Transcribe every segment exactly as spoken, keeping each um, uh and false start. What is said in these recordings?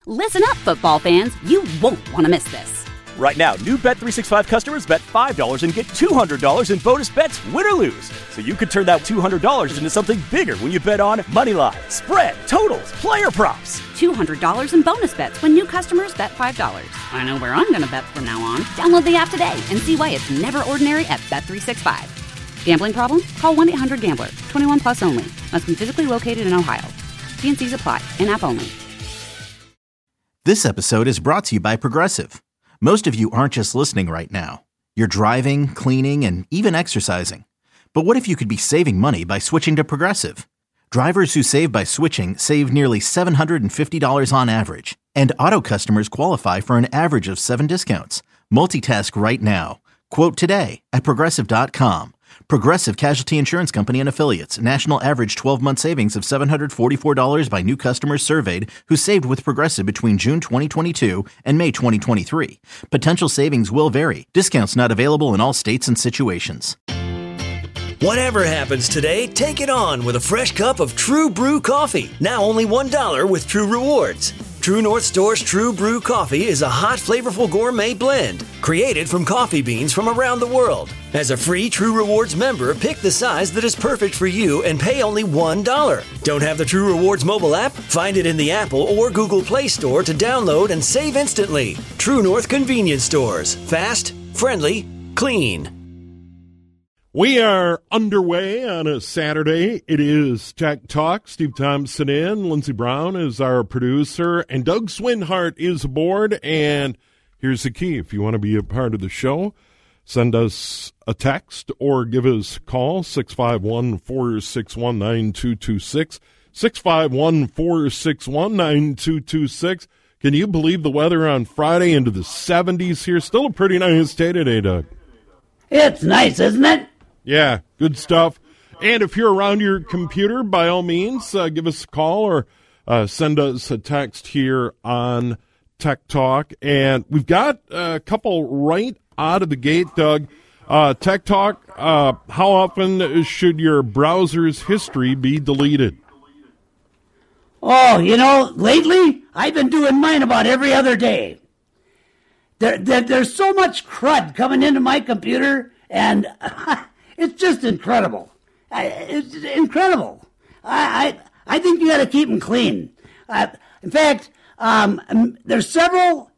Listen up, football fans. You won't want to miss this. Right now, new Bet three sixty-five customers bet five dollars and get two hundred dollars in bonus bets, win or lose. So you could turn that two hundred dollars into something bigger when you bet on money line, spread, totals, player props. two hundred dollars in bonus bets when new customers bet five dollars. I know where I'm going to bet from now on. Download the app today and see why it's never ordinary at Bet three sixty-five. Gambling problem? Call one eight hundred gambler. twenty-one plus only. Must be physically located in Ohio. T and C's apply. In-app only. This episode is brought to you by Progressive. Most of you aren't just listening right now. You're driving, cleaning, and even exercising. But what if you could be saving money by switching to Progressive? Drivers who save by switching save nearly seven hundred fifty dollars on average. And auto customers qualify for an average of seven discounts. Multitask right now. Quote today at Progressive dot com. Progressive Casualty Insurance Company and Affiliates. National average twelve-month savings of seven hundred forty-four dollars by new customers surveyed who saved with Progressive between June twenty twenty-two and May twenty twenty-three. Potential savings will vary. Discounts not available in all states and situations. Whatever happens today, take it on with a fresh cup of True Brew coffee. Now only one dollar with True Rewards. True North Store's True Brew coffee is a hot, flavorful gourmet blend created from coffee beans from around the world. As a free True Rewards member, pick the size that is perfect for you and pay only one dollar. Don't have the True Rewards mobile app? Find it in the Apple or Google Play Store to download and save instantly. True North Convenience Stores. Fast, friendly, clean. We are underway on a Saturday. It is Tech Talk. Steve Thompson in. Lindsey Brown is our producer. And Doug Swinhart is aboard. And here's the key. If you want to be a part of the show, send us a text or give us a call, six five one, four six one, nine two two six, six five one, four six one, nine two two six. Can you believe the weather on Friday into the seventies here? Still a pretty nice day today, Doug. It's nice, isn't it? Yeah, good stuff. And if you're around your computer, by all means, uh, give us a call or uh, send us a text here on Tech Talk. And we've got a couple right out of the gate, Doug. Uh, Tech Talk, uh, how often should your browser's history be deleted? Oh, you know, lately, I've been doing mine about every other day. There, there, there's so much crud coming into my computer, and it's just incredible. I, it's incredible. I, I, I think you got to keep them clean. Uh, in fact, um, there's several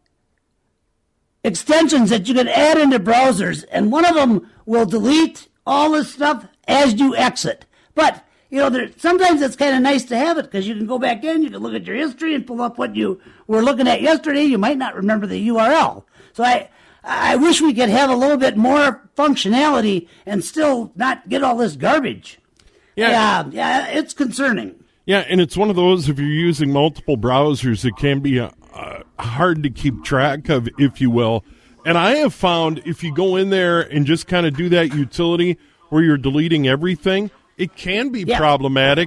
extensions that you can add into browsers, and one of them will delete all this stuff as you exit. But you know, there, sometimes it's kind of nice to have it because you can go back in, you can look at your history and pull up what you were looking at yesterday. You might not remember the U R L. So I, I wish we could have a little bit more functionality and still not get all this garbage. Yeah, yeah, yeah it's concerning. Yeah, and it's one of those, if you're using multiple browsers, it can be uh, hard to keep track of, if you will. And I have found if you go in there and just kind of do that utility where you're deleting everything, it can be yeah. problematic,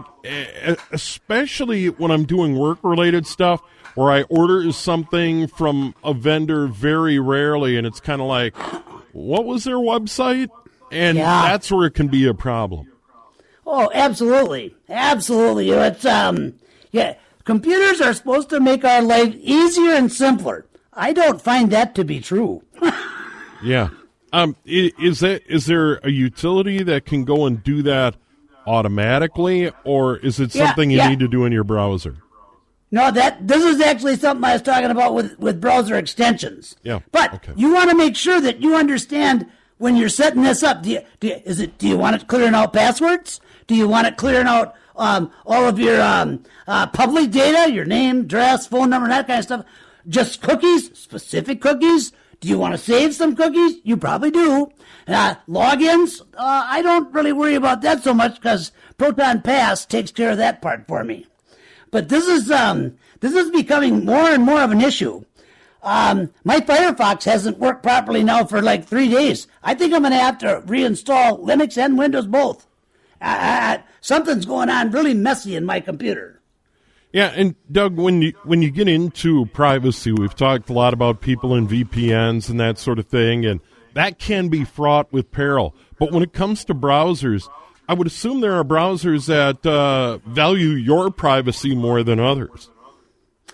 especially when I'm doing work-related stuff where I order something from a vendor very rarely, and it's kind of like, what was their website? And yeah. that's where it can be a problem. Oh, absolutely. Absolutely. It's, um, yeah, computers are supposed to make our life easier and simpler. I don't find that to be true. yeah. Um, is that, is there a utility that can go and do that automatically, or is it something yeah, yeah. you need to do in your browser? No, that this is actually something I was talking about with, with browser extensions. Yeah. But okay. you want to make sure that you understand when you're setting this up. Do you, do you, is it? Do you want it clearing out passwords? Do you want it clearing out um, all of your um, uh, public data, your name, address, phone number, that kind of stuff? Just cookies, specific cookies? Do you want to save some cookies? You probably do. Uh, logins, uh, I don't really worry about that so much because Proton Pass takes care of that part for me. But this is um, this is becoming more and more of an issue. Um, my Firefox hasn't worked properly now for like three days. I think I'm going to have to reinstall Linux and Windows both. Uh, something's going on really messy in my computer. Yeah, and Doug, when you when you get into privacy, we've talked a lot about people in V P Ns and that sort of thing, and that can be fraught with peril. But when it comes to browsers, I would assume there are browsers that uh, value your privacy more than others.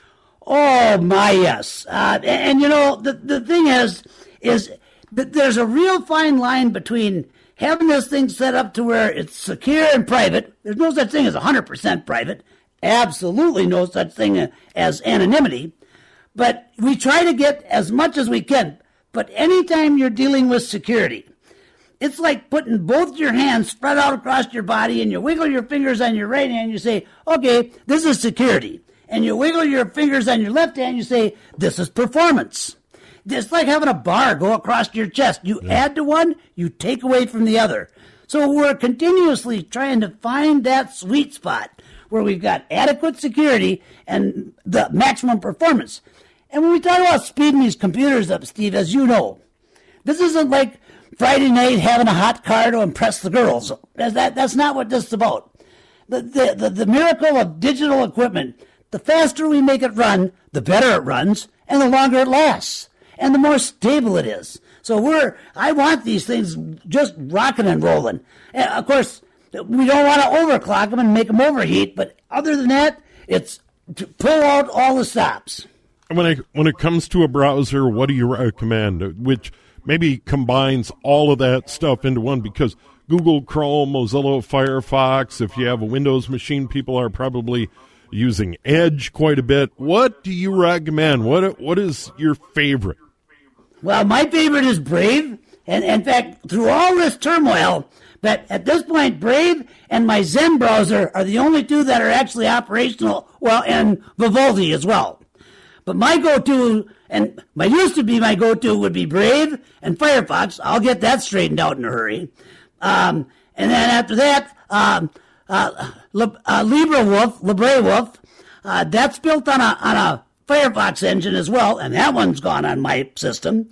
Oh, my, yes. Uh, and, and, you know, the, the thing is, is that there's a real fine line between having this thing set up to where it's secure and private. There's no such thing as one hundred percent private. Absolutely no such thing as anonymity. But we try to get as much as we can. But anytime you're dealing with security, it's like putting both your hands spread out across your body and you wiggle your fingers on your right hand and you say, okay, this is security. And you wiggle your fingers on your left hand and you say, this is performance. It's like having a bar go across your chest. You yeah. add to one, you take away from the other. So we're continuously trying to find that sweet spot where we've got adequate security and the maximum performance. And when we talk about speeding these computers up, Steve, as you know, this isn't like Friday night having a hot car to impress the girls. That, that's not what this is about. The, the, the, the miracle of digital equipment, the faster we make it run, the better it runs, and the longer it lasts, and the more stable it is. So we're, I want these things just rocking and rolling. And of course, we don't want to overclock them and make them overheat, but other than that, it's to pull out all the stops. When it, when it comes to a browser, what do you recommend? Which maybe combines all of that stuff into one, because Google Chrome, Mozilla Firefox, if you have a Windows machine, people are probably using Edge quite a bit. What do you recommend? What What is your favorite? Well, my favorite is Brave. And in fact, through all this turmoil, but at this point, Brave and my Zen browser are the only two that are actually operational, well, and Vivaldi as well. But my go-to, and my used to be my go-to, would be Brave and Firefox. I'll get that straightened out in a hurry. Um, and then after that, um, uh, Le, uh, LibreWolf, LibreWolf, uh, that's built on a on a Firefox engine as well, and that one's gone on my system.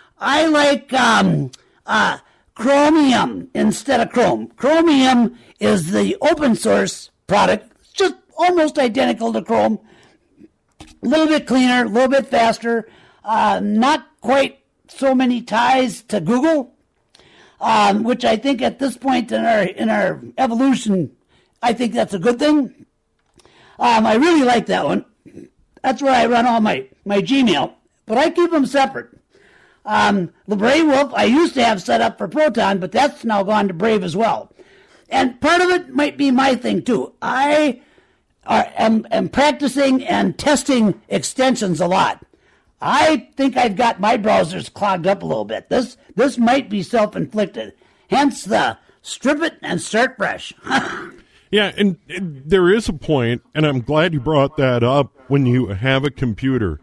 I like um, uh, Chromium instead of Chrome. Chromium is the open source product. It's just almost identical to Chrome. A little bit cleaner, a little bit faster, uh, not quite so many ties to Google, um, which I think at this point in our in our evolution, I think that's a good thing. Um, I really like that one. That's where I run all my, my Gmail, but I keep them separate. Um, LibreWolf I used to have set up for Proton, but that's now gone to Brave as well. And part of it might be my thing too. I are, am, am practicing and testing extensions a lot. I think I've got my browsers clogged up a little bit. This this might be self-inflicted. Hence the strip it and start fresh. Yeah, and, and there is a point, and I'm glad you brought that up, when you have a computer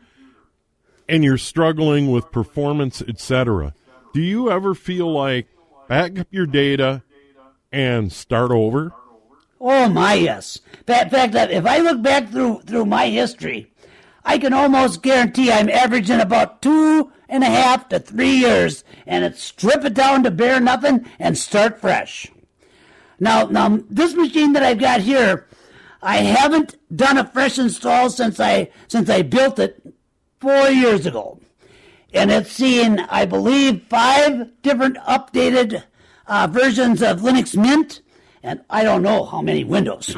and you're struggling with performance, et cetera. Do you ever feel like back up your data and start over? Oh, my, yes. In fact, if I look back through through my history, I can almost guarantee I'm averaging about two and a half to three years, and it's strip it down to bare nothing and start fresh. Now, now this machine that I've got here, I haven't done a fresh install since I since I built it four years ago, and it's seen, I believe, five different updated uh, versions of Linux Mint, and I don't know how many Windows.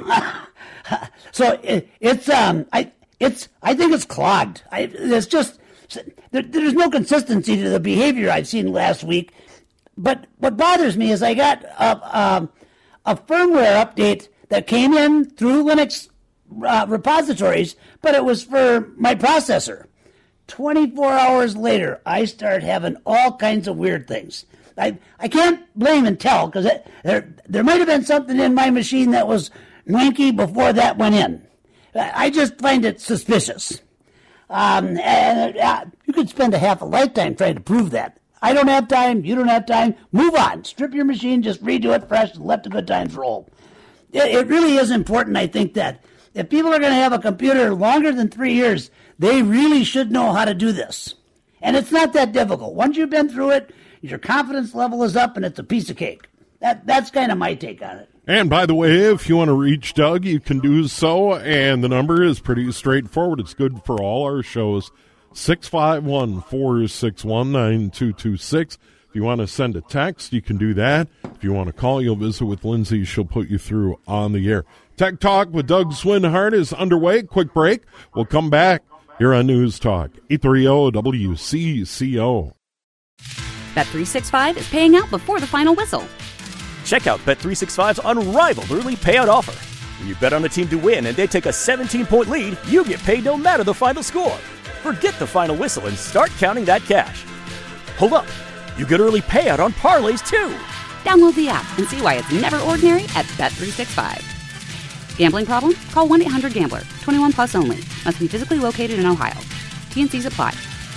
So it, it's um I it's I think it's clogged. I, it's just there, there's no consistency to the behavior I've seen last week. But what bothers me is I got a, a, a firmware update that came in through Linux uh, repositories, but it was for my processor. twenty-four hours later, I start having all kinds of weird things. I I can't blame Intel, because there there might have been something in my machine that was wanky before that went in. I just find it suspicious. Um, and uh, you could spend a half a lifetime trying to prove that. I don't have time. You don't have time. Move on. Strip your machine. Just redo it fresh and let the good times roll. It, it really is important, I think, that if people are going to have a computer longer than three years, they really should know how to do this. And it's not that difficult. Once you've been through it, your confidence level is up and it's a piece of cake. That That's kind of my take on it. And by the way, if you want to reach Doug, you can do so, and the number is pretty straightforward. It's good for all our shows, six five one, four six one, nine two two six. If you want to send a text, you can do that. If you want to call, you'll visit with Lindsay. She'll put you through on the air. Tech Talk with Doug Swinhart is underway. Quick break. We'll come back You're on News Talk, eight thirty W C C O. Bet three sixty-five is paying out before the final whistle. Check out Bet three sixty-five's unrivaled early payout offer. When you bet on a team to win and they take a seventeen-point lead, you get paid no matter the final score. Forget the final whistle and start counting that cash. Hold up. You get early payout on parlays, too. Download the app and see why it's never ordinary at Bet three sixty-five. Gambling problem? Call one eight hundred gambler. twenty-one plus only. Must be physically located in Ohio. T and C's apply.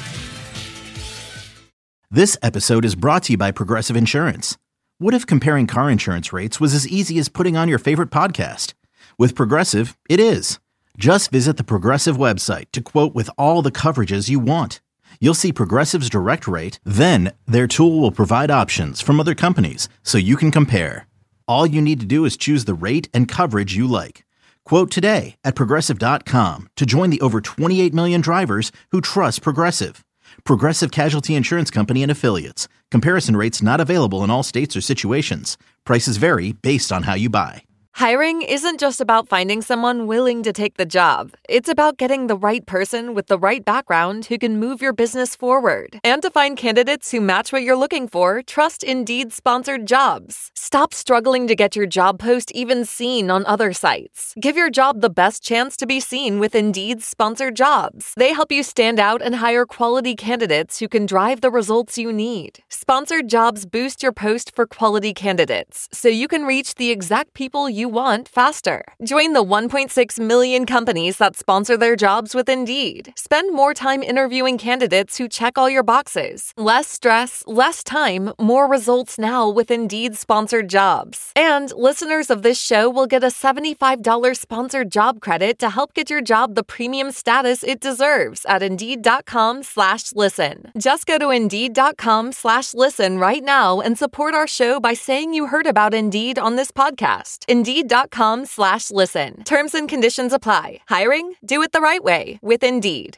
This episode is brought to you by Progressive Insurance. What if comparing car insurance rates was as easy as putting on your favorite podcast? With Progressive, it is. Just visit the Progressive website to quote with all the coverages you want. You'll see Progressive's direct rate, then their tool will provide options from other companies so you can compare. All you need to do is choose the rate and coverage you like. Quote today at Progressive dot com to join the over twenty-eight million drivers who trust Progressive. Progressive Casualty Insurance Company and Affiliates. Comparison rates not available in all states or situations. Prices vary based on how you buy. Hiring isn't just about finding someone willing to take the job. It's about getting the right person with the right background who can move your business forward. And to find candidates who match what you're looking for, trust Indeed-sponsored jobs. Stop struggling to get your job post even seen on other sites. Give your job the best chance to be seen with Indeed-sponsored jobs. They help you stand out and hire quality candidates who can drive the results you need. Sponsored jobs boost your post for quality candidates, so you can reach the exact people you want faster. Join the one point six million companies that sponsor their jobs with Indeed. Spend more time interviewing candidates who check all your boxes. Less stress, less time, more results now with Indeed sponsored jobs. And listeners of this show will get a seventy-five dollars sponsored job credit to help get your job the premium status it deserves at Indeed.com slash listen. Just go to Indeed.com slash listen right now and support our show by saying you heard about Indeed on this podcast. Indeed.com slash listen. Terms and conditions apply. Hiring? Do it the right way with Indeed.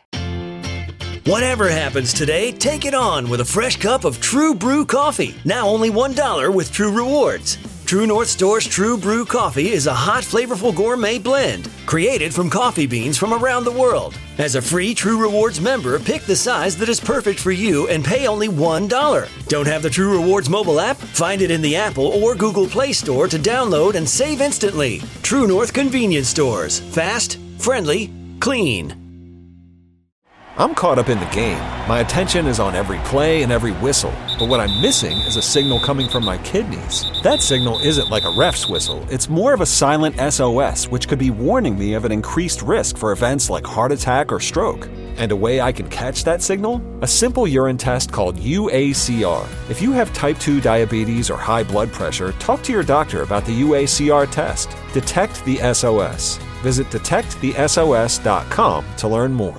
Whatever happens today, take it on with a fresh cup of True Brew coffee. Now only one dollar with True Rewards. True North Store's True Brew coffee is a hot, flavorful gourmet blend created from coffee beans from around the world. As a free True Rewards member, pick the size that is perfect for you and pay only one dollar. Don't have the True Rewards mobile app? Find it in the Apple or Google Play Store to download and save instantly. True North Convenience Stores. Fast, friendly, clean. I'm caught up in the game. My attention is on every play and every whistle. But what I'm missing is a signal coming from my kidneys. That signal isn't like a ref's whistle. It's more of a silent S O S, which could be warning me of an increased risk for events like heart attack or stroke. And a way I can catch that signal? A simple urine test called U A C R. If you have type two diabetes or high blood pressure, talk to your doctor about the U A C R test. Detect the S O S. Visit detect the S O S dot com to learn more.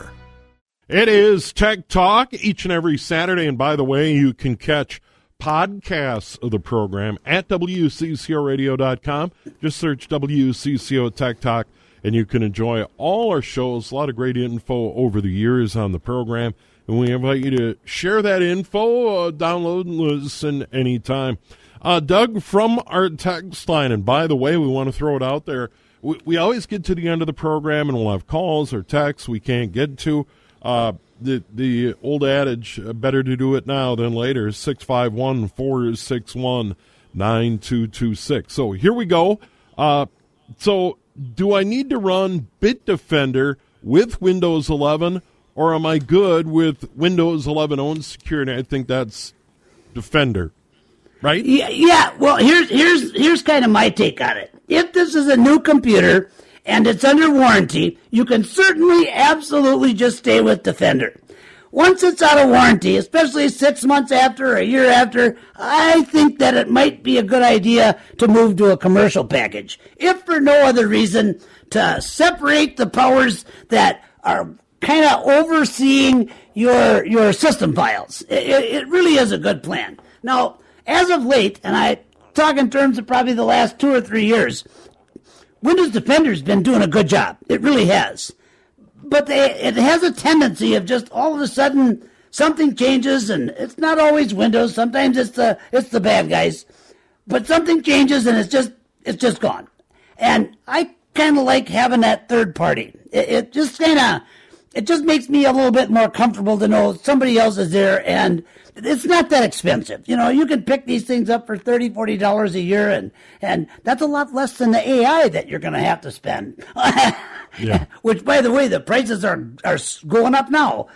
It is Tech Talk each and every Saturday. And by the way, you can catch podcasts of the program at W C C O radio dot com. Just search W C C O Tech Talk, and you can enjoy all our shows. A lot of great info over the years on the program. And we invite you to share that info, uh, download and listen anytime. Uh, Doug from our text line, and by the way, we want to throw it out there. We, we always get to the end of the program, and we'll have calls or texts we can't get to. Uh, the the old adage, uh, better to do it now than later, six five one, four six one, nine two two six. So here we go. Uh, so do I need to run Bitdefender with Windows eleven, or am I good with Windows eleven own security? I think that's Defender, right? Yeah, yeah. Well, here's here's here's kind of my take on it. If this is a new computer and it's under warranty, you can certainly, absolutely just stay with Defender. Once it's out of warranty, especially six months after or a year after, I think that it might be a good idea to move to a commercial package, if for no other reason to separate the powers that are kind of overseeing your your system files. It, it really is a good plan. Now, as of late, and I talk in terms of probably the last two or three years, Windows Defender's been doing a good job. It really has. But they, it has a tendency of just all of a sudden something changes, and it's not always Windows. Sometimes it's the it's the bad guys. But something changes, and it's just it's just gone. And I kind of like having that third party. It, it just kind of it just makes me a little bit more comfortable to know somebody else is there, and it's not that expensive. You know, you can pick these things up for thirty dollars, forty dollars a year, and, and that's a lot less than the A I that you're going to have to spend. Yeah. Which, by the way, the prices are are going up now.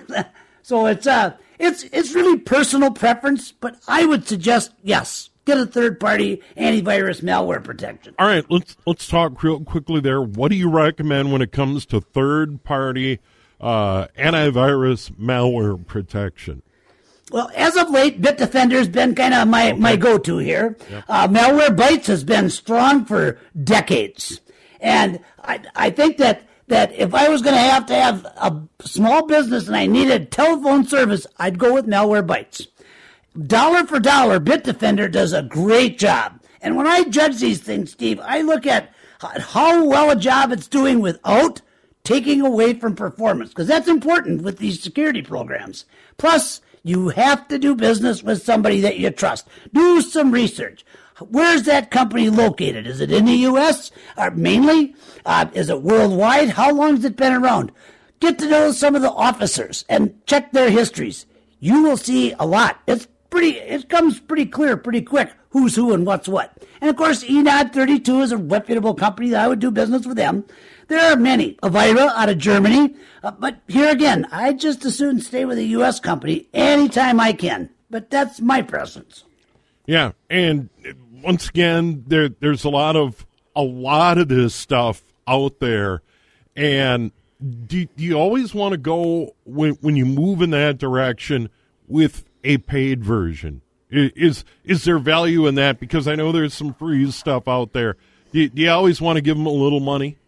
So it's uh it's it's really personal preference, but I would suggest, yes, get a third-party antivirus malware protection. All right, let's let's talk real quickly there. What do you recommend when it comes to third-party uh, antivirus malware protection? Well, as of late, Bitdefender has been kind of my, okay. my go-to here. Yep. Uh, Malwarebytes has been strong for decades. And I, I think that, that if I was going to have to have a small business and I needed telephone service, I'd go with Malwarebytes. Dollar for dollar, Bitdefender does a great job. And when I judge these things, Steve, I look at how well a job it's doing without taking away from performance, because that's important with these security programs. Plus, you have to do business with somebody that you trust. Do some research. Where's that company located? Is it in the U S or mainly? Uh, is it worldwide? How long has it been around? Get to know some of the officers and check their histories. You will see a lot. It's pretty. It comes pretty clear pretty quick who's who and what's what. And, of course, E N O D thirty-two is a reputable company that I would do business with them. There are many. Avira out of Germany. Uh, but here again, I just as soon stay with a U S company anytime I can. But that's my preference. Yeah, and once again, there there's a lot of a lot of this stuff out there. And do, do you always want to go, when when you move in that direction, with a paid version? Is is there value in that? Because I know there's some free stuff out there. Do, do you always want to give them a little money?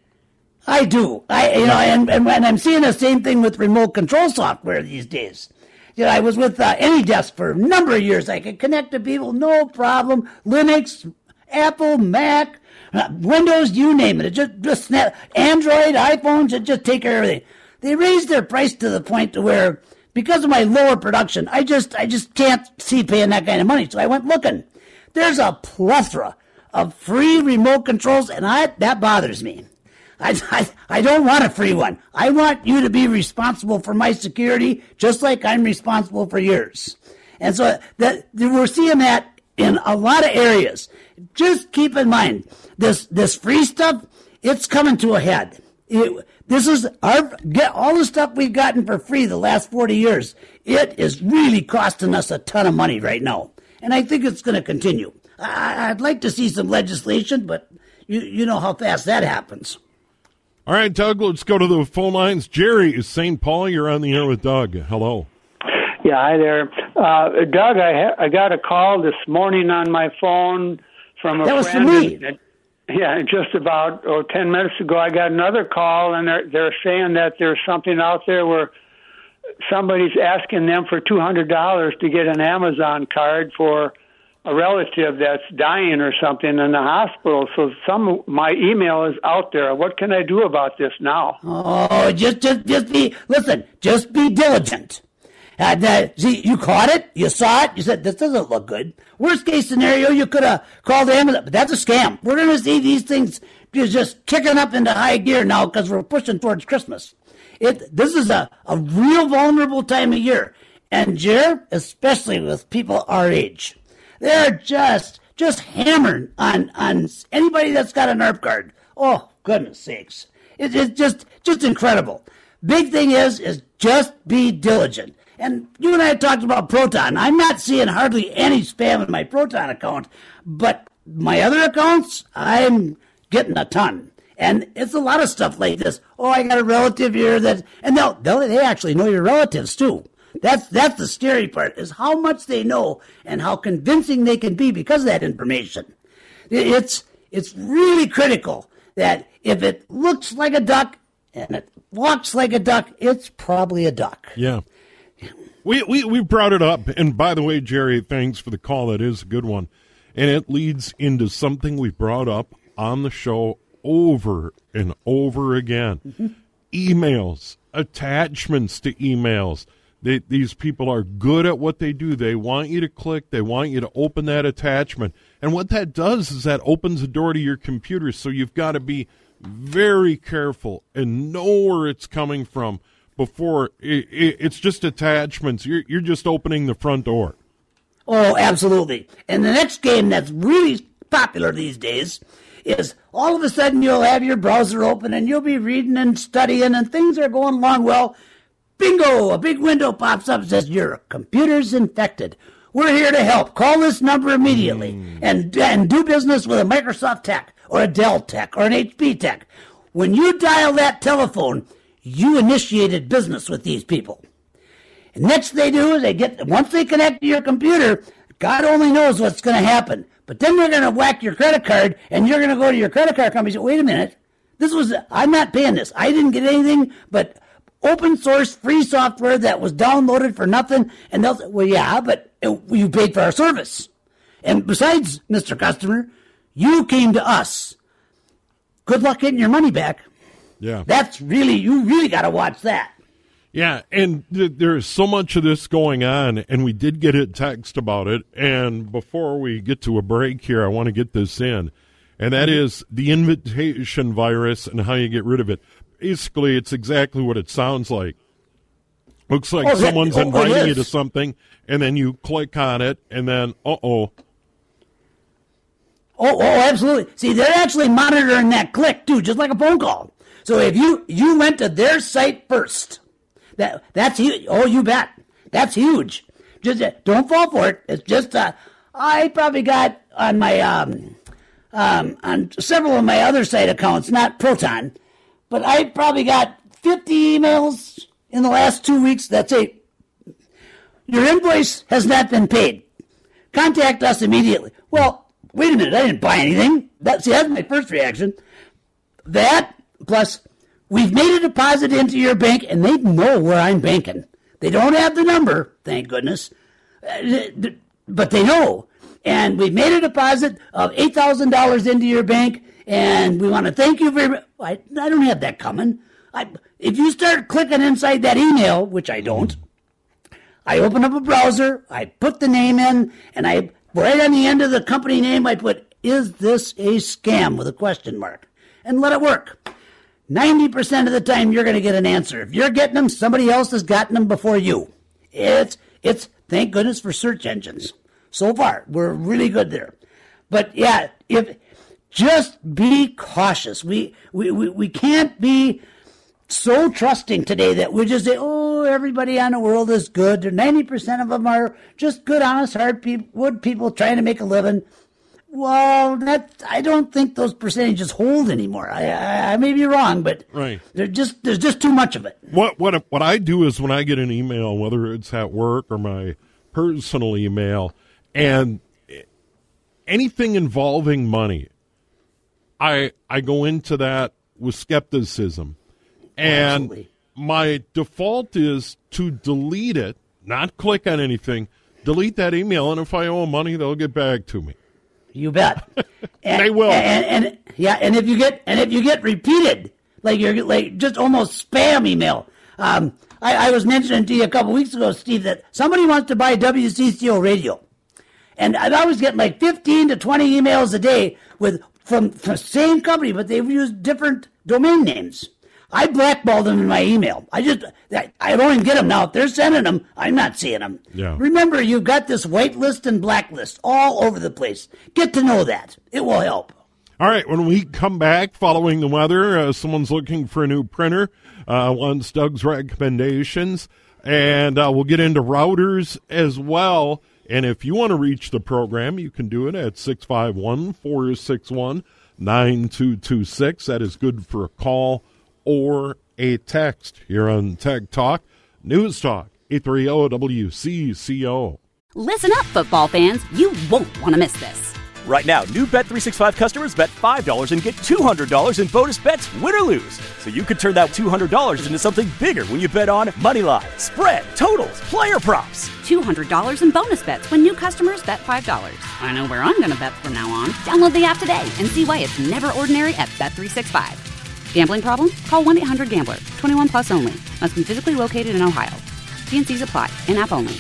I do. I you know, and, and when I'm seeing the same thing with remote control software these days. You know, I was with uh, AnyDesk for a number of years. I could connect to people, no problem. Linux, Apple, Mac, uh, Windows, you name it. It just just snap. Android, iPhones, it just take care of everything. They raised their price to the point to where, because of my lower production, I just I just can't see paying that kind of money. So I went looking. There's a plethora of free remote controls, and I that bothers me. I, I, I don't want a free one. I want you to be responsible for my security just like I'm responsible for yours. And so that we're seeing that in a lot of areas. Just keep in mind, this this free stuff, it's coming to a head. It, this is our get all the stuff we've gotten for free the last forty years. It is really costing us a ton of money right now. And I think it's going to continue. I, I'd like to see some legislation, but you you know how fast that happens. All right, Doug, let's go to the phone lines. Jerry is Saint Paul. You're on the air with Doug. Hello. Yeah, hi there. Uh, Doug, I ha- I got a call this morning on my phone from a that friend. That was for me. And, yeah, just about oh, ten minutes ago, I got another call, and they're, they're saying that there's something out there where somebody's asking them for two hundred dollars to get an Amazon card for a relative that's dying or something in the hospital. So some my email is out there. What can I do about this now? Oh, just just just be listen. Just be diligent. And uh, see, you caught it, you saw it, you said this doesn't look good. Worst case scenario, you could have called Amazon, but that's a scam. We're going to see these things just kicking up into high gear now because we're pushing towards Christmas. It this is a a real vulnerable time of year, and Jer, especially with people our age. They're just just hammering on, on anybody that's got an A R P card. Oh, goodness sakes. It, it's just just incredible. Big thing is, is just be diligent. And you and I talked about Proton. I'm not seeing hardly any spam in my Proton account, but my other accounts, I'm getting a ton. And it's a lot of stuff like this. Oh, I got a relative here that, and they'll, they'll they actually know your relatives too. That's that's the scary part, is how much they know and how convincing they can be because of that information. It's it's really critical that if it looks like a duck and it walks like a duck, it's probably a duck. Yeah. We, we we brought it up, and by the way, Jerry, thanks for the call. That is a good one. And it leads into something we brought up on the show over and over again. Mm-hmm. Emails, attachments to emails. They, these people are good at what they do. They want you to click. They want you to open that attachment. And what that does is that opens the door to your computer, so you've got to be very careful and know where it's coming from. before. It, it, it's just attachments. You're, you're just opening the front door. Oh, absolutely. And the next game that's really popular these days is all of a sudden you'll have your browser open and you'll be reading and studying and things are going along well. Bingo! A big window pops up and says, your computer's infected. We're here to help. Call this number immediately mm. and, and do business with a Microsoft Tech or a Dell Tech or an H P Tech. When you dial that telephone, you initiated business with these people. And next they do is they get, once they connect to your computer, God only knows what's going to happen. But then they're going to whack your credit card, and you're going to go to your credit card company and say, wait a minute, this was, I'm not paying this. I didn't get anything but open source free software that was downloaded for nothing. And they'll say, well, yeah, but it, you paid for our service. And besides, Mister Customer, you came to us. Good luck getting your money back. Yeah. That's really, you really got to watch that. Yeah, and th- there's so much of this going on, and we did get a text about it. And before we get to a break here, I want to get this in, and that is the invitation virus and how you get rid of it. Basically, it's exactly what it sounds like. Looks like oh, someone's that, oh, inviting you to something, and then you click on it, and then, uh-oh. Oh, oh, absolutely. See, they're actually monitoring that click, too, just like a phone call. So if you, you went to their site first... That that's huge. Oh, you bet. That's huge. Just uh, don't fall for it. It's just uh, I probably got on my um um on several of my other site accounts, not Proton, but I probably got fifty emails in the last two weeks that say your invoice has not been paid. Contact us immediately. Well, wait a minute. I didn't buy anything. That see, that's my first reaction. That plus. We've made a deposit into your bank, and they know where I'm banking. They don't have the number, thank goodness, but they know. And we've made a deposit of eight thousand dollars into your bank, and we want to thank you very much. I, I don't have that coming. I, if you start clicking inside that email, which I don't, I open up a browser, I put the name in, and I right on the end of the company name, I put, is this a scam with a question mark? And let it work. ninety percent of the time, you're going to get an answer. If you're getting them, somebody else has gotten them before you. It's, it's thank goodness for search engines. So far, we're really good there. But yeah, if just be cautious. We, we, we, we can't be so trusting today that we just say, oh, everybody on the world is good. ninety percent of them are just good, honest, hard people, wood people trying to make a living. Well, that I don't think those percentages hold anymore. I, I, I may be wrong, but right. they're just there's just too much of it. What what what I do is when I get an email, whether it's at work or my personal email, and anything involving money, I I go into that with skepticism, and Absolutely. my default is to delete it, not click on anything, delete that email, and if I owe money, they'll get back to me. You bet. And, they will. And, and, and yeah, and if you get and if you get repeated, like you're like just almost spam email. Um, I, I was mentioning to you a couple weeks ago, Steve, that somebody wants to buy W C C O radio, and I was getting like fifteen to twenty emails a day with from from the same company, but they've used different domain names. I blackballed them in my email. I just, I, I don't even get them now. If they're sending them, I'm not seeing them. Yeah. Remember, you've got this white list and black list all over the place. Get to know that. It will help. All right, when we come back following the weather, uh, someone's looking for a new printer, uh, wants Doug's recommendations, and uh, we'll get into routers as well. And if you want to reach the program, you can do it at six five one, four six one, nine two two six. That is good for a call or a text here on Tech Talk. News Talk, eight thirty W C C O. Listen up, football fans. You won't want to miss this. Right now, new Bet three sixty-five customers bet five dollars and get two hundred dollars in bonus bets, win or lose. So you could turn that two hundred dollars into something bigger when you bet on money line, spread, totals, player props. two hundred dollars in bonus bets when new customers bet five dollars. I know where I'm going to bet from now on. Download the app today and see why it's never ordinary at Bet three sixty-five. Gambling problem? Call one eight hundred gambler. twenty-one plus only. Must be physically located in Ohio. T and C's apply. In-app only.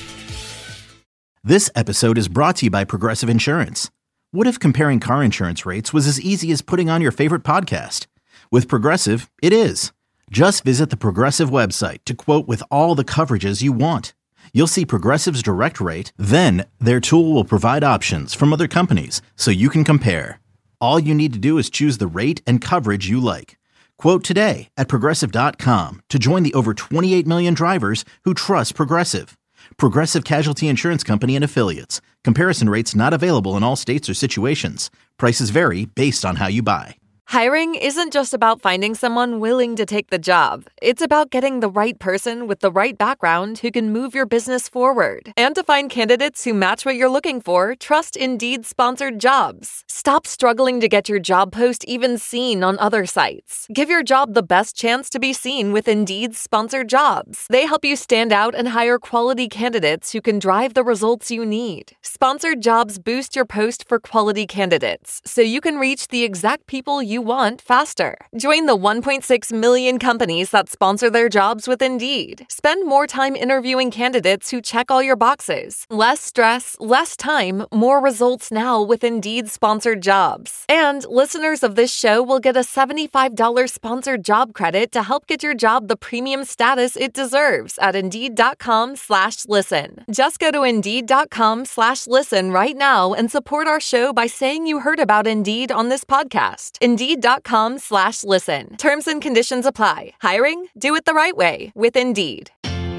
This episode is brought to you by Progressive Insurance. What if comparing car insurance rates was as easy as putting on your favorite podcast? With Progressive, it is. Just visit the Progressive website to quote with all the coverages you want. You'll see Progressive's direct rate, then their tool will provide options from other companies so you can compare. All you need to do is choose the rate and coverage you like. Quote today at Progressive dot com to join the over twenty-eight million drivers who trust Progressive. Progressive Casualty Insurance Company and Affiliates. Comparison rates not available in all states or situations. Prices vary based on how you buy. Hiring isn't just about finding someone willing to take the job. It's about getting the right person with the right background who can move your business forward. And to find candidates who match what you're looking for, trust Indeed-sponsored jobs. Stop struggling to get your job post even seen on other sites. Give your job the best chance to be seen with Indeed-sponsored jobs. They help you stand out and hire quality candidates who can drive the results you need. Sponsored jobs boost your post for quality candidates, so you can reach the exact people you want faster. Join the one point six million companies that sponsor their jobs with Indeed. Spend more time interviewing candidates who check all your boxes. Less stress, less time, more results now with Indeed-sponsored jobs. And listeners of this show will get a seventy-five dollars sponsored job credit to help get your job the premium status it deserves at Indeed.com slash listen. Just go to Indeed.com slash listen right now and support our show by saying you heard about Indeed on this podcast. Indeed.com slash listen. Terms and conditions apply. Hiring? Do it the right way with Indeed.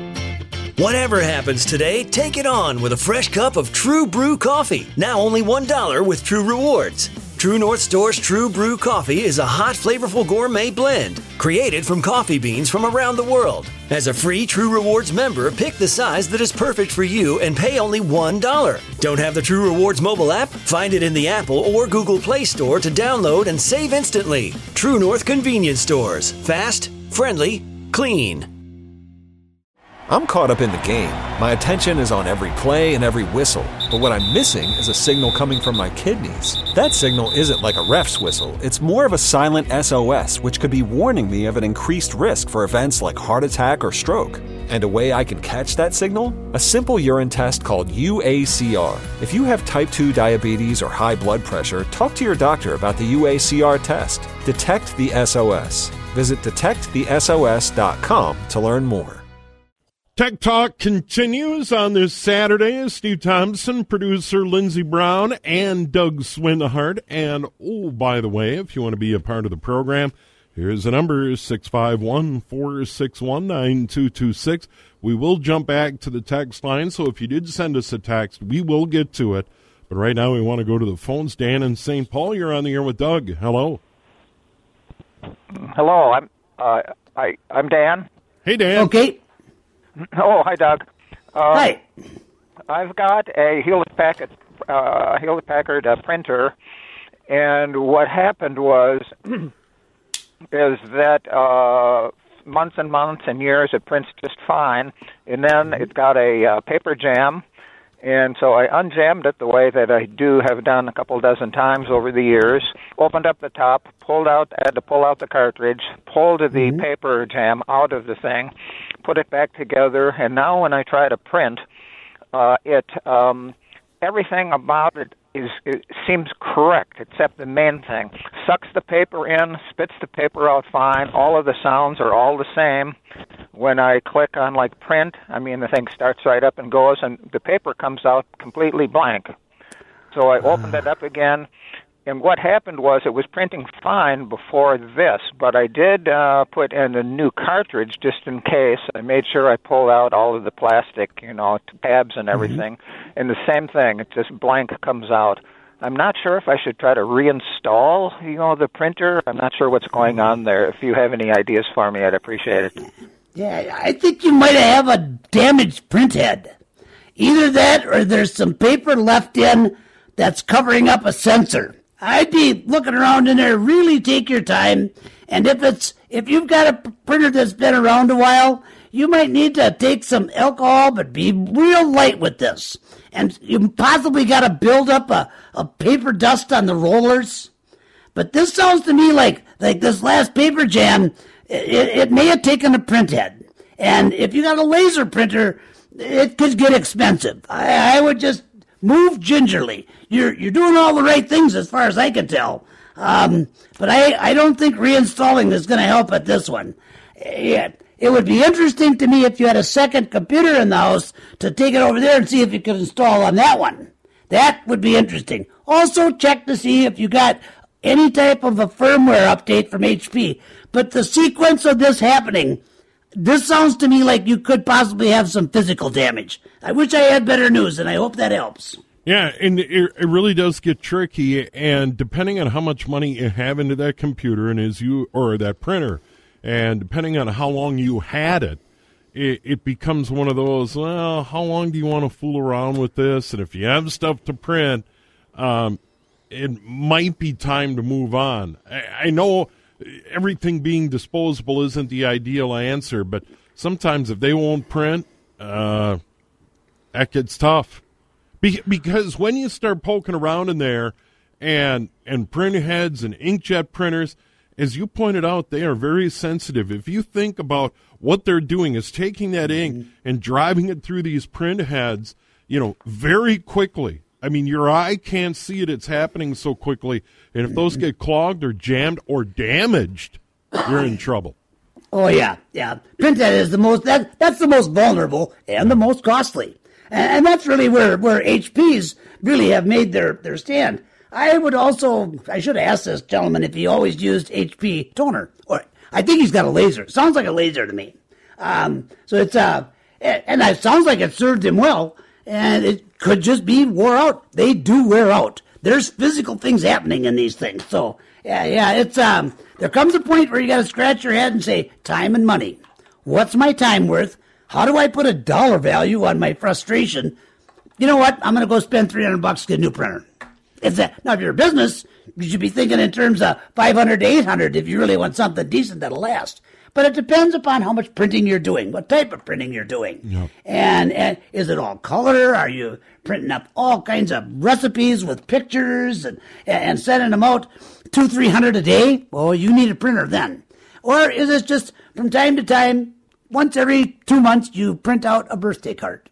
Whatever happens today, take it on with a fresh cup of True Brew coffee. Now only one dollar with True Rewards. True North Store's True Brew Coffee is a hot, flavorful gourmet blend created from coffee beans from around the world. As a free True Rewards member, pick the size that is perfect for you and pay only one dollar. Don't have the True Rewards mobile app? Find it in the Apple or Google Play Store to download and save instantly. True North Convenience Stores. Fast, friendly, clean. I'm caught up in the game. My attention is on every play and every whistle. But what I'm missing is a signal coming from my kidneys. That signal isn't like a ref's whistle. It's more of a silent S O S, which could be warning me of an increased risk for events like heart attack or stroke. And a way I can catch that signal? A simple urine test called U A C R. If you have type two diabetes or high blood pressure, talk to your doctor about the U A C R test. Detect the S O S. Visit detect the S O S dot com to learn more. Tech Talk continues on this Saturday. Steve Thompson, producer Lindsey Brown, and Doug Swinhart. And, oh, by the way, if you want to be a part of the program, here's the number, six five one, four six one, nine two two six. We will jump back to the text line, so if you did send us a text, we will get to it. But right now we want to go to the phones. Dan in Saint Paul, you're on the air with Doug. Hello. Hello, I'm uh, I, I'm Dan. Hey, Dan. Okay. Oh, hi, Doug. Uh, Hi. I've got a Hewlett Packard, uh, Hewlett Packard uh, printer, and what happened was is that uh, months and months and years it prints just fine, and then it got a uh, paper jam, and so I unjammed it the way that I do have done a couple dozen times over the years, opened up the top, pulled out, had to pull out the cartridge, pulled the mm-hmm. paper jam out of the thing, put it back together, and now when I try to print, uh, it um, everything about it is it seems correct except the main thing. Sucks the paper in, spits the paper out fine. All of the sounds are all the same. When I click on like print, I mean the thing starts right up and goes, and the paper comes out completely blank. So I opened it up again. And what happened was it was printing fine before this, but I did uh, put in a new cartridge just in case. I made sure I pulled out all of the plastic, you know, tabs and everything. Mm-hmm. And the same thing, it just blank comes out. I'm not sure if I should try to reinstall, you know, the printer. I'm not sure what's going on there. If you have any ideas for me, I'd appreciate it. Yeah, I think you might have a damaged print head. Either that or there's some paper left in that's covering up a sensor. I'd be looking around in there, really take your time, and if it's if you've got a printer that's been around a while, you might need to take some alcohol, but be real light with this. And you possibly got to build up a, a paper dust on the rollers. But this sounds to me like, like this last paper jam, it, it may have taken a print head. And if you got a laser printer, it could get expensive. I, I would just move gingerly. You're you're doing all the right things as far as I can tell. Um, but I, I don't think reinstalling is going to help at this one. yeah, it would be interesting to me if you had a second computer in the house to take it over there and see if you could install on that one. That would be interesting. Also, check to see if you got any type of a firmware update from H P. But the sequence of this happening, this sounds to me like you could possibly have some physical damage. I wish I had better news, and I hope that helps. Yeah, and it, it really does get tricky, and depending on how much money you have into that computer and as you or that printer, and depending on how long you had it, it, it becomes one of those, well, how long do you want to fool around with this? And if you have stuff to print, um, it might be time to move on. I, I know everything being disposable isn't the ideal answer, but sometimes if they won't print, uh, that gets tough. Be- because when you start poking around in there and and print heads and inkjet printers, as you pointed out, they are very sensitive. If you think about what they're doing is taking that ink and driving it through these print heads, you know, very quickly. I mean, your eye can't see it. It's happening so quickly. And if those get clogged or jammed or damaged, you're in trouble. Oh, yeah, yeah. Printhead is the most, that, that's the most vulnerable and the most costly. And, and that's really where, where H Ps really have made their, their stand. I would also, I should have asked this gentleman if he always used H P toner. Or I think he's got a laser. It sounds like a laser to me. Um, so it's, uh, and it sounds like it served him well. And it could just be wore out. They do wear out. There's physical things happening in these things. So, yeah, yeah, it's, um, there comes a point where you got to scratch your head and say, time and money. What's my time worth? How do I put a dollar value on my frustration? You know what? I'm going to go spend three hundred bucks to get a new printer. It's that, now, if you're a business, you should be thinking in terms of five hundred to eight hundred if you really want something decent that'll last. But it depends upon how much printing you're doing, what type of printing you're doing. Yep. And, and is it all color? Are you printing up all kinds of recipes with pictures and, and sending them out two, three hundred a day? Well, you need a printer then. Or is it just from time to time, once every two months, you print out a birthday card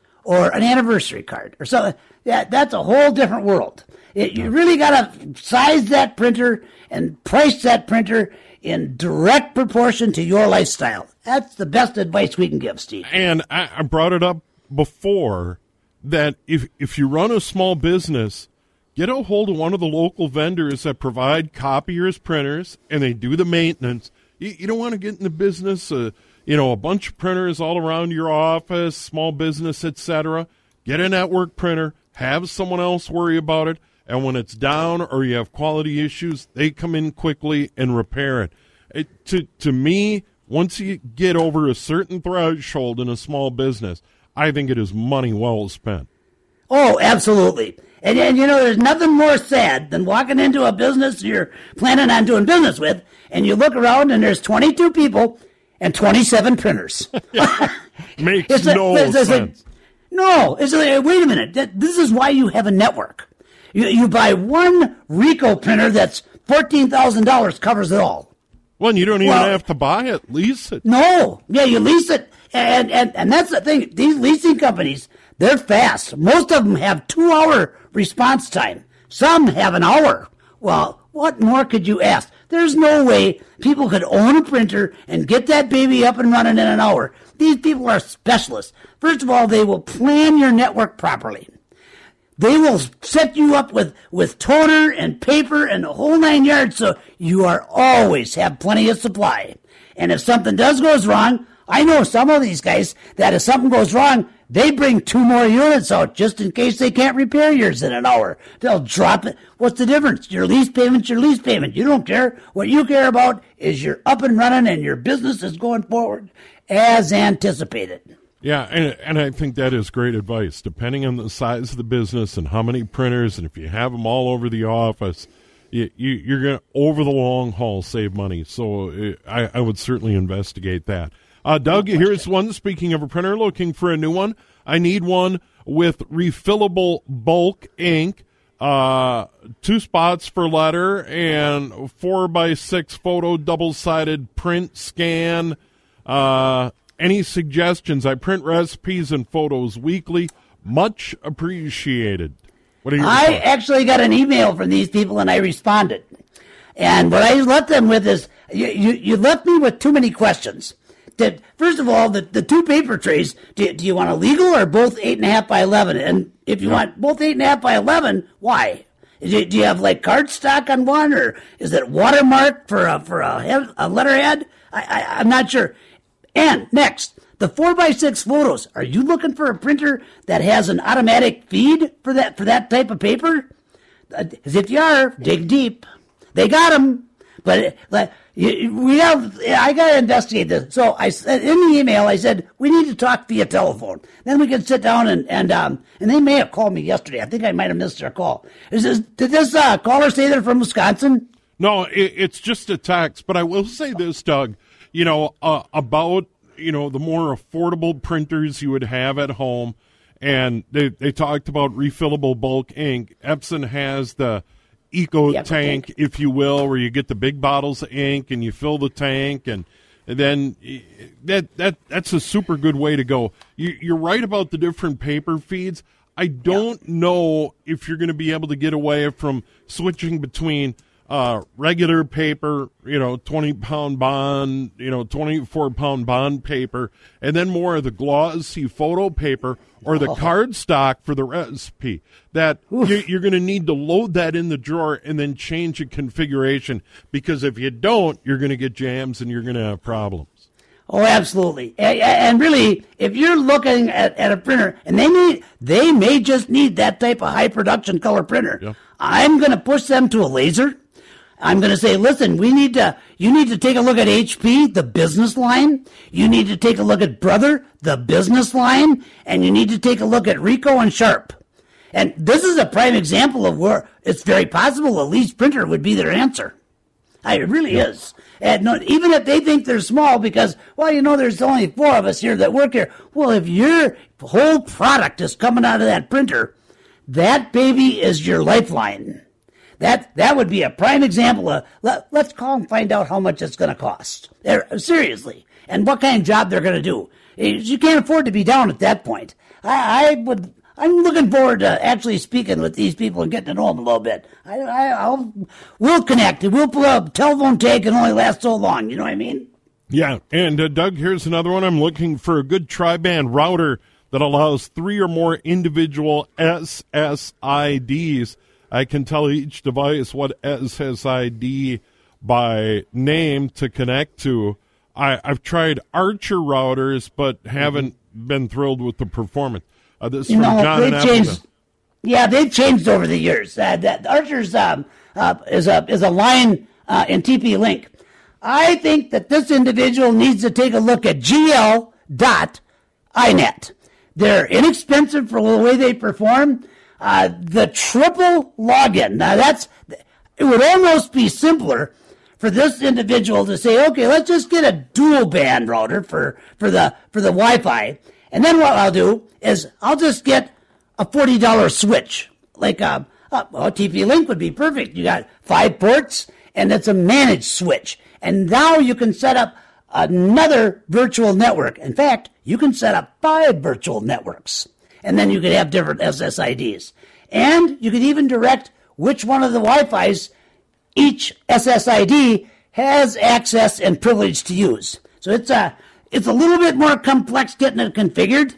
or an anniversary card or something? Yeah, that's a whole different world. It, you really got to size that printer and price that printer in direct proportion to your lifestyle. That's the best advice we can give, Steve. And I, I brought it up before that if if you run a small business, get a hold of one of the local vendors that provide copiers, printers, and they do the maintenance. You, you don't want to get in the business, uh, you know, a bunch of printers all around your office, small business, et cetera. Get a network printer, have someone else worry about it. And when it's down or you have quality issues, they come in quickly and repair it. it to, to me, once you get over a certain threshold in a small business, I think it is money well spent. Oh, absolutely. And, and you know, there's nothing more sad than walking into a business you're planning on doing business with, and you look around and there's twenty-two people and twenty-seven printers. Makes it's no a, it's, it's sense. A, no, it's a, wait a minute. This is why you have a network. You, you buy one Ricoh printer that's fourteen thousand dollars, covers it all. Well, and you don't even well, have to buy it. Lease it. No. Yeah, you lease it. And, and, and that's the thing. These leasing companies, they're fast. Most of them have two-hour response time. Some have an hour. Well, what more could you ask? There's no way people could own a printer and get that baby up and running in an hour. These people are specialists. First of all, they will plan your network properly. They will set you up with, with toner and paper and the whole nine yards so you are always have plenty of supply. And if something does goes wrong, I know some of these guys that if something goes wrong, they bring two more units out just in case they can't repair yours in an hour. They'll drop it. What's the difference? Your lease payment's your lease payment. You don't care. What you care about is you're up and running and your business is going forward as anticipated. Yeah, and and I think that is great advice. Depending on the size of the business and how many printers, and if you have them all over the office, you, you, you're going to, over the long haul, save money. So uh, I, I would certainly investigate that. Uh, Doug, here's one. Speaking of a printer, looking for a new one. I need one with refillable bulk ink, uh, two spots for letter, and four by six photo double-sided print scan. Uh Any suggestions? I print recipes and photos weekly. Much appreciated. What are your I thoughts? actually got an email from these people, and I responded. And what I left them with is, you, you, you left me with too many questions. That, first of all, the, the two paper trays, do, do you want a legal or both eight and a half by eleven? And if you want both eight and a half by eleven, why? Do, do you have like cardstock on one, or is it watermark for a, for a, head, a letterhead? I, I, I'm not sure. And next, the four by six photos. Are you looking for a printer that has an automatic feed for that, for that type of paper? As if you are, dig deep. They got them. But like, we have, I got to investigate this. So I said in the email, I said, we need to talk via telephone. Then we can sit down and, and, um, and they may have called me yesterday. I think I might have missed their call. Is this, did this, uh, caller say they're from Wisconsin? No, it, it's just a text. But I will say this, Doug, you know, uh, about, you know, the more affordable printers you would have at home. And they, they talked about refillable bulk ink. Epson has the Eco Yeah, tank, tank. if you will, where you get the big bottles of ink and you fill the tank, and, and then that that that's a super good way to go. You, you're right about the different paper feeds. I don't yeah. know if you're going to be able to get away from switching between uh, regular paper, you know, twenty pound bond, you know, twenty-four pound bond paper, and then more of the glossy photo paper or the oh. card stock for the recipe. That you, you're going to need to load that in the drawer and then change the configuration, because if you don't, you're going to get jams and you're going to have problems. Oh, absolutely. And, and really, if you're looking at, at a printer, and they need, they may just need that type of high production color printer, yeah. I'm going to push them to a laser. I'm going to say, listen, we need to, you need to take a look at H P, the business line. You need to take a look at Brother, the business line. And you need to take a look at Ricoh and Sharp. And this is a prime example of where it's very possible a lease printer would be their answer. It really yeah. is. And no, even if they think they're small because, well, you know, there's only four of us here that work here. Well, if your whole product is coming out of that printer, that baby is your lifeline. That that would be a prime example of, let, let's call and find out how much it's going to cost. They're, seriously. And what kind of job they're going to do. You can't afford to be down at that point. I, I would, I'm looking forward to actually speaking with these people and getting to know them a little bit. I, I, I'll, we'll connect. We'll put a telephone tag can only last so long. You know what I mean? Yeah. And uh, Doug, here's another one. I'm looking for a good tri-band router that allows three or more individual S S I Ds. I can tell each device what S S I D by name to connect to. I, I've tried Archer routers, but haven't mm-hmm. been thrilled with the performance. Uh, this is from no, John they and changed. Appleton. Yeah, they've changed over the years. Uh, that Archer's um, uh, is a is a line uh, in T P Link. I think that this individual needs to take a look at G L dot I net. They're inexpensive for the way they perform. Uh, the triple login. Now that's, it would almost be simpler for this individual to say, okay, let's just get a dual band router for, for the, for the Wi-Fi. And then what I'll do is I'll just get a forty dollars switch. Like, uh, uh well, T P Link would be perfect. You got five ports and it's a managed switch. And now you can set up another virtual network. In fact, you can set up five virtual networks. And then you could have different S S I Ds. And you could even direct which one of the Wi-Fis each S S I D has access and privilege to use. So it's a, it's a little bit more complex getting it configured,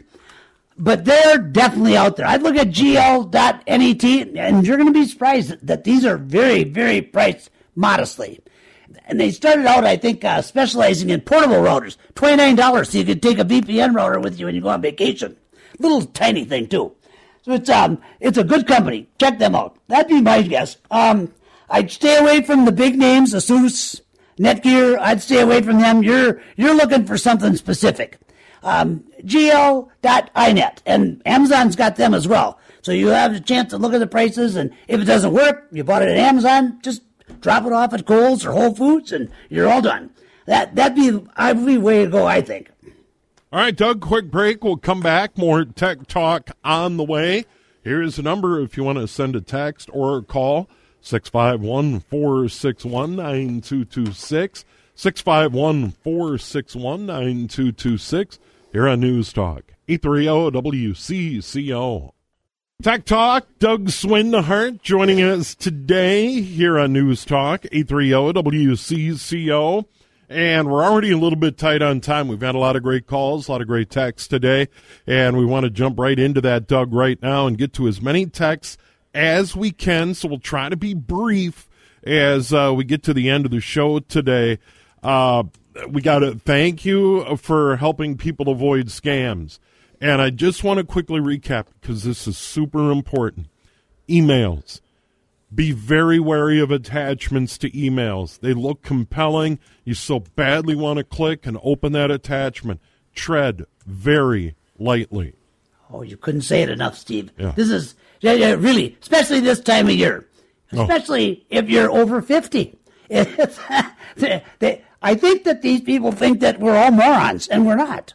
but they're definitely out there. I'd look at G L dot net, and you're going to be surprised that these are very, very priced modestly. And they started out, I think, uh, specializing in portable routers, twenty-nine dollars, so you could take a V P N router with you when you go on vacation. Little tiny thing too. So it's um it's a good company. Check them out. That'd be my guess. Um, I'd stay away from the big names, Asus, Netgear. I'd stay away from them. You're you're looking for something specific. Um, G L dot I net, and Amazon's got them as well. So you have a chance to look at the prices, and if it doesn't work, you bought it at Amazon, just drop it off at Kohl's or Whole Foods, and you're all done. That that'd be I'd be way to go, I think. All right, Doug, quick break. We'll come back. More Tech Talk on the way. Here's the number if you want to send a text or a call, six five one, four six one, nine two two six, six five one, four six one, nine two two six, here on News Talk, eight thirty W C C O. Tech Talk, Doug Swinhart joining us today here on News Talk, eight thirty W C C O. And we're already a little bit tight on time. We've had a lot of great calls, a lot of great texts today, and we want to jump right into that, Doug, right now and get to as many texts as we can. So we'll try to be brief as uh, we get to the end of the show today. Uh, we got to thank you for helping people avoid scams. And I just want to quickly recap because this is super important. Emails. Be very wary of attachments to emails. They look compelling. You so badly want to click and open that attachment. Tread very lightly. Oh, you couldn't say it enough, Steve. Yeah. This is yeah, yeah, really, especially this time of year, especially oh. if you're over fifty. It's, they, they, I think that these people think that we're all morons, and we're not.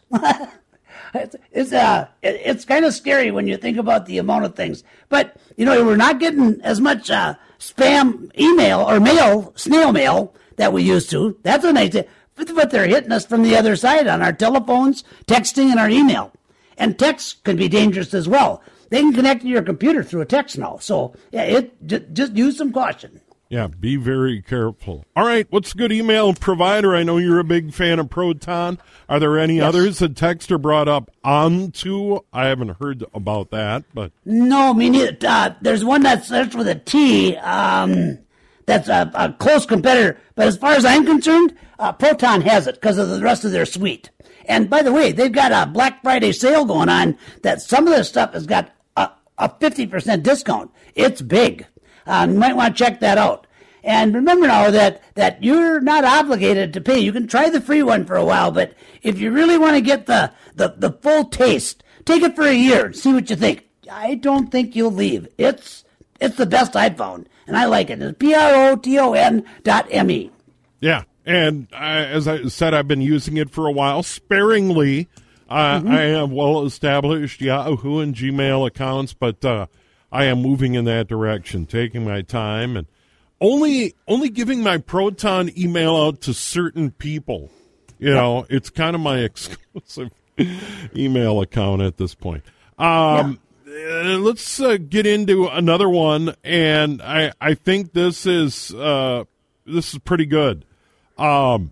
It's it's, uh, it's kind of scary when you think about the amount of things. But, you know, we're not getting as much uh, spam email or mail, snail mail, that we used to. That's a nice thing. But they're hitting us from the other side on our telephones, texting, and our email. And text can be dangerous as well. They can connect to your computer through a text now. So, yeah, it just, just use some caution. Yeah, be very careful. All right, what's a good email provider? I know you're a big fan of Proton. Are there any yes. others that Texter brought up onto? I haven't heard about that, but no, me neither. Uh, there's one that starts with a T. Um, that's a, a close competitor. But as far as I'm concerned, uh, Proton has it because of the rest of their suite. And by the way, they've got a Black Friday sale going on that some of their stuff has got a, a fifty percent discount. It's big. Uh, you might want to check that out. And remember now that, that you're not obligated to pay. You can try the free one for a while, but if you really want to get the, the, the full taste, take it for a year and see what you think. I don't think you'll leave. It's it's the best I've found, and I like it. It's P R O T O N dot M E. Yeah, and I, as I said, I've been using it for a while, sparingly. Uh, mm-hmm. I have well-established Yahoo and Gmail accounts, but uh, I am moving in that direction, taking my time and only only giving my Proton email out to certain people. You know, it's kind of my exclusive email account at this point. Um, yeah. uh, let's uh, get into another one, and I I think this is uh, this is pretty good. Um,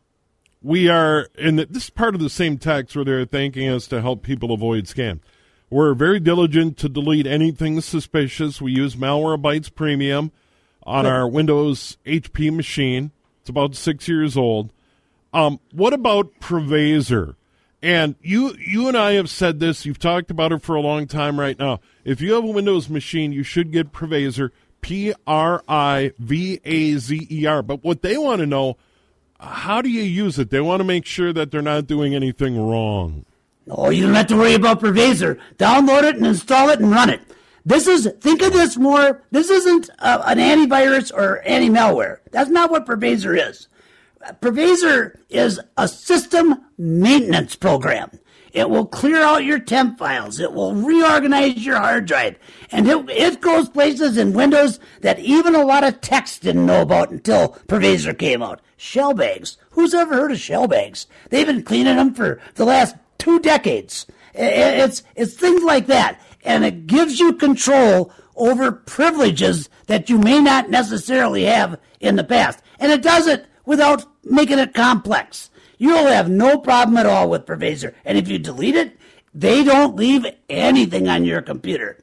we are, and this is part of the same text where they're thanking us to help people avoid scams. We're very diligent to delete anything suspicious. We use Malwarebytes Premium on our Windows H P machine. It's about six years old. Um, what about Provazor? And you you and I have said this. You've talked about it for a long time right now. If you have a Windows machine, you should get Provazor, P R I V A Z E R. But what they want to know, how do you use it? They want to make sure that they're not doing anything wrong. Oh, you don't have to worry about Provazor. Download it and install it and run it. This is, think of this more, this isn't uh, an antivirus or anti-malware. That's not what Provazor is. Provazor is a system maintenance program. It will clear out your temp files. It will reorganize your hard drive. And it, it goes places in Windows that even a lot of techs didn't know about until Provazor came out. Shell bags. Who's ever heard of shell bags? They've been cleaning them for the last two decades. It's, it's things like that. And it gives you control over privileges that you may not necessarily have in the past. And it does it without making it complex. You'll have no problem at all with Provazor. And if you delete it, they don't leave anything on your computer.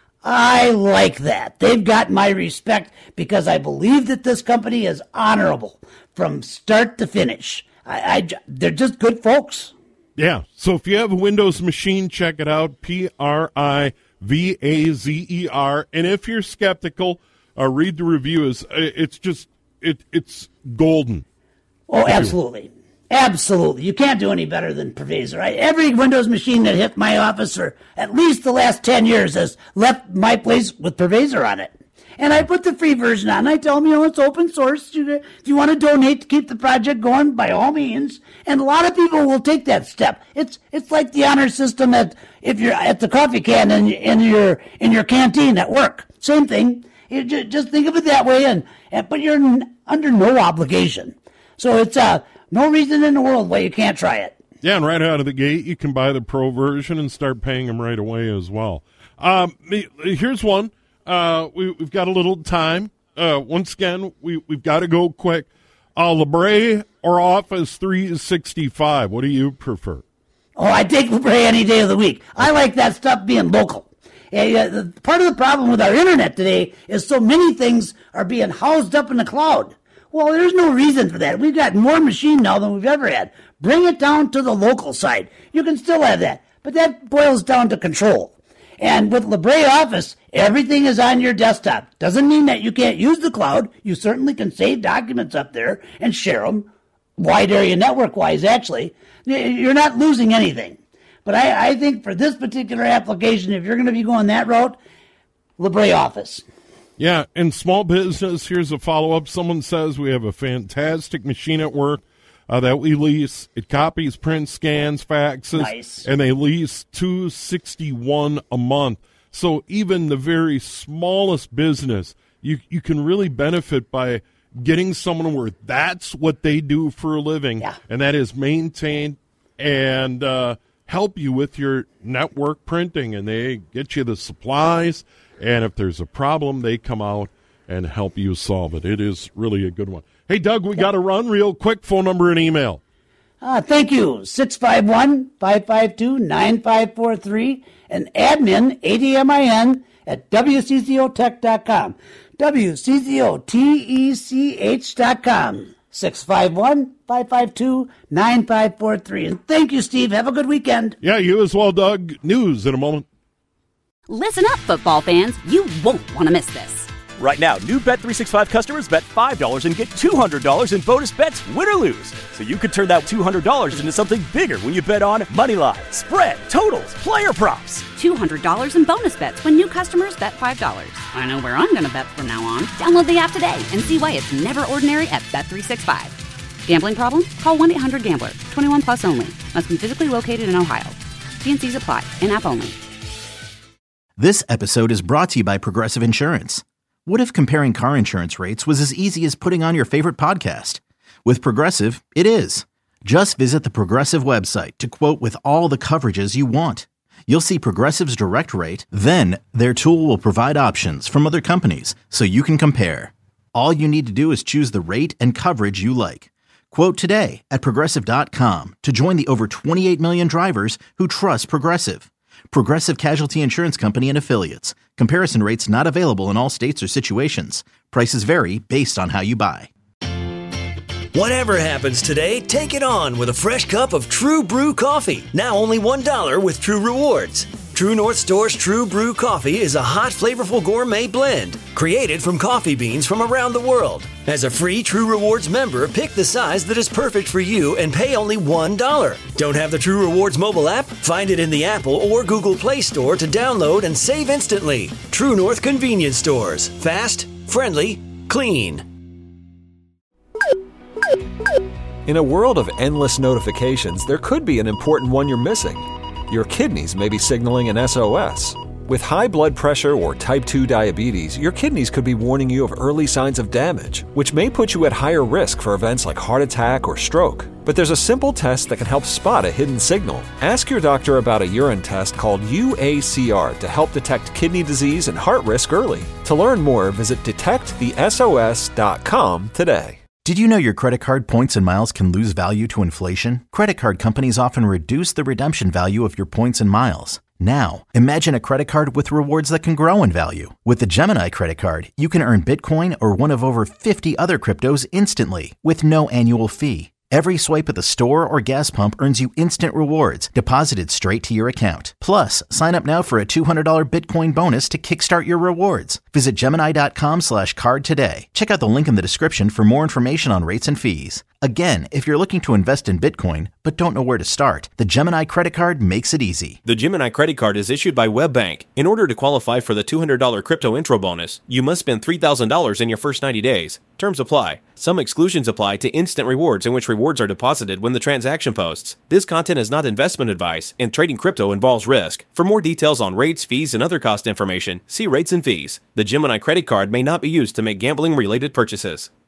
I like that. They've got my respect because I believe that this company is honorable from start to finish. I, I, they're just good folks. Yeah, so if you have a Windows machine, check it out, P R I V A Z E R. And if you're skeptical, uh, read the reviews. It's just, it, it's golden. Oh, absolutely. Absolutely. You can't do any better than Provazor. I, every Windows machine that hit my office for at least the last ten years has left my place with Provazor on it. And I put the free version on. I tell them, you know, it's open source. If you want to donate to keep the project going, by all means. And a lot of people will take that step. It's it's like the honor system at if you're at the coffee can in, in your in your canteen at work. Same thing. You just, just think of it that way, and, and but you're under no obligation. So it's uh no reason in the world why you can't try it. Yeah, and right out of the gate, you can buy the pro version and start paying them right away as well. Um, here's one. Uh, we, we've got a little time. Uh, once again, we, we've got to go quick. Uh, LeBray or Office three sixty-five? What do you prefer? Oh, I take LeBray any day of the week. I like that stuff being local. And, uh, the, part of the problem with our internet today is so many things are being housed up in the cloud. Well, there's no reason for that. We've got more machine now than we've ever had. Bring it down to the local side. You can still have that, but that boils down to control. And with LeBray Office, everything is on your desktop. Doesn't mean that you can't use the cloud. You certainly can save documents up there and share them, wide area network-wise, actually. You're not losing anything. But I, I think for this particular application, if you're going to be going that route, LeBray Office. Yeah, and small business, here's a follow-up. Someone says we have a fantastic machine at work uh, that we lease. It copies, prints, scans, faxes, nice. And they lease two hundred sixty-one dollars a month. So even the very smallest business, you you can really benefit by getting someone where that's what they do for a living, yeah. and that is maintain and uh, help you with your network printing, and they get you the supplies. And if there's a problem, they come out and help you solve it. It is really a good one. Hey, Doug, we got to run real quick. Phone number and email. Uh, thank you. six five one, five five two, nine five four three and admin, A D M I N, at W C C O tech dot com. W C C O T E C H dot com. six five one, five five two, nine five four three. And thank you, Steve. Have a good weekend. Yeah, you as well, Doug. News in a moment. Listen up, football fans. You won't want to miss this. Right now, new Bet three sixty-five customers bet five dollars and get two hundred dollars in bonus bets, win or lose. So you could turn that two hundred dollars into something bigger when you bet on money line, spread, totals, player props. two hundred dollars in bonus bets when new customers bet five dollars. I know where I'm going to bet from now on. Download the app today and see why it's never ordinary at Bet three sixty-five. Gambling problem? Call one eight hundred gambler. twenty-one plus only. Must be physically located in Ohio. T and C's apply. In-app only. This episode is brought to you by Progressive Insurance. What if comparing car insurance rates was as easy as putting on your favorite podcast? With Progressive, it is. Just visit the Progressive website to quote with all the coverages you want. You'll see Progressive's direct rate, then their tool will provide options from other companies so you can compare. All you need to do is choose the rate and coverage you like. Quote today at Progressive dot com to join the over twenty-eight million drivers who trust Progressive. Progressive Casualty Insurance Company and Affiliates. Comparison rates not available in all states or situations. Prices vary based on how you buy. Whatever happens today, take it on with a fresh cup of True Brew coffee. Now only one dollar with True Rewards. True North Store's True Brew coffee is a hot, flavorful gourmet blend created from coffee beans from around the world. As a free True Rewards member, pick the size that is perfect for you and pay only one dollar. Don't have the True Rewards mobile app? Find it in the Apple or Google Play Store to download and save instantly. True North Convenience Stores. Fast, friendly, clean. In a world of endless notifications, there could be an important one you're missing. Your kidneys may be signaling an S O S. With high blood pressure or type two diabetes, your kidneys could be warning you of early signs of damage, which may put you at higher risk for events like heart attack or stroke. But there's a simple test that can help spot a hidden signal. Ask your doctor about a urine test called U A C R to help detect kidney disease and heart risk early. To learn more, visit detect the S O S dot com today. Did you know your credit card points and miles can lose value to inflation? Credit card companies often reduce the redemption value of your points and miles. Now, imagine a credit card with rewards that can grow in value. With the Gemini credit card, you can earn Bitcoin or one of over fifty other cryptos instantly with no annual fee. Every swipe at the store or gas pump earns you instant rewards deposited straight to your account. Plus, sign up now for a two hundred dollars Bitcoin bonus to kickstart your rewards. Visit Gemini.com slash card today. Check out the link in the description for more information on rates and fees. Again, if you're looking to invest in Bitcoin but don't know where to start, the Gemini credit card makes it easy. The Gemini credit card is issued by WebBank. In order to qualify for the two hundred dollars crypto intro bonus, you must spend three thousand dollars in your first ninety days. Terms apply. Some exclusions apply to instant rewards in which rewards are deposited when the transaction posts. This content is not investment advice, and trading crypto involves risk. For more details on rates, fees, and other cost information, see rates and fees. The Gemini credit card may not be used to make gambling-related purchases.